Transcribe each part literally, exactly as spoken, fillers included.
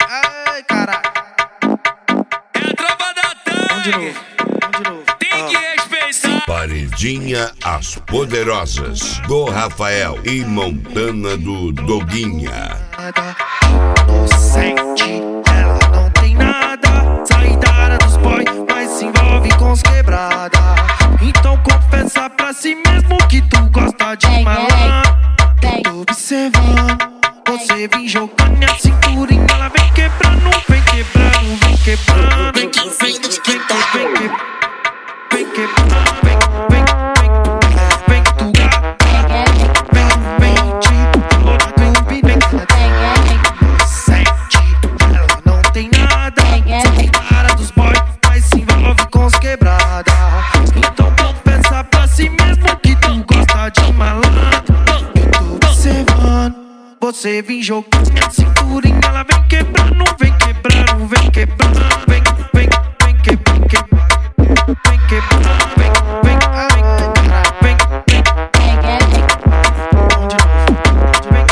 Ai, caralho. É a tropa da Vamos de Tangue. novo, vamos de novo. Tem que respeitar. Paredinha As Poderosas, do Rafael e Montana do Doguinha. Inocente, ela não tem nada. Sai da área dos boy, mas se envolve com os quebrada. Então confessa pra si mesmo que tu gosta de malandro. Tô observando, você vem jogando minha cinturinha. Ela vem quebrando, vem quebrando, vem quebrando. Vem que vem do TikTok. Vem que vem quebrando, vem, vem, vem, vem tu gata. Vem, vem de toda tu vem, vem. Inocente, ela não tem nada. Sai da área dos boys, mas se envolve com os quebrada. Então confessa pra si mesmo que tu gosta de malandro. Eu tô observando, você vem jogando minha cinturinha. Ela vem quebrando, vem quebrando, vem quebrando. Vem, vem, vem quebrando, vem quebrando, vem, vem, vem, vem, vem. Vamos de novo, vem.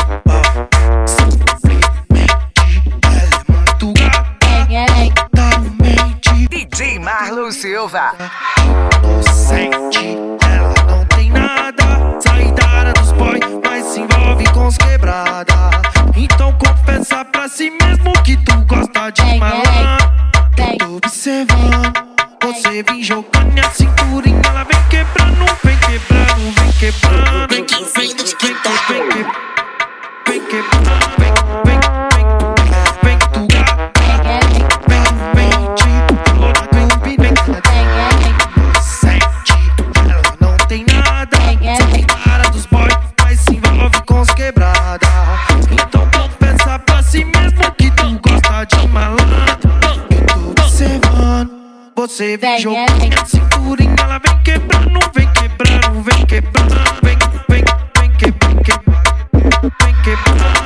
Simplesmente ela é muito gata. Mente D J Marlon Silva. inocente, ela não tem nada. Sai da área dos boy, mas se envolve com os quebrada. Então confessa pra si mesmo que tu gosta de malandro. Tô observando, você vem jogando minha cinturinha. Ela vem quebrando, vem quebrando, vem quebrando. Vem que vem do TikTok. Vem que vem quebrando, vem, vem, vem, vem tu gata. Vem, vem de toda tu vem. Inocente, ela não tem nada. Sai da área dos boys, mas se envolve com os quebrada. Então confessa pra si mesmo que tu gosta de malandro. Eu tô observando, você vem jogando minha cinturinha. Ela vem quebrando, vem quebrando, vem quebrando. Vem, vem, vem quebrando, vem quebrando.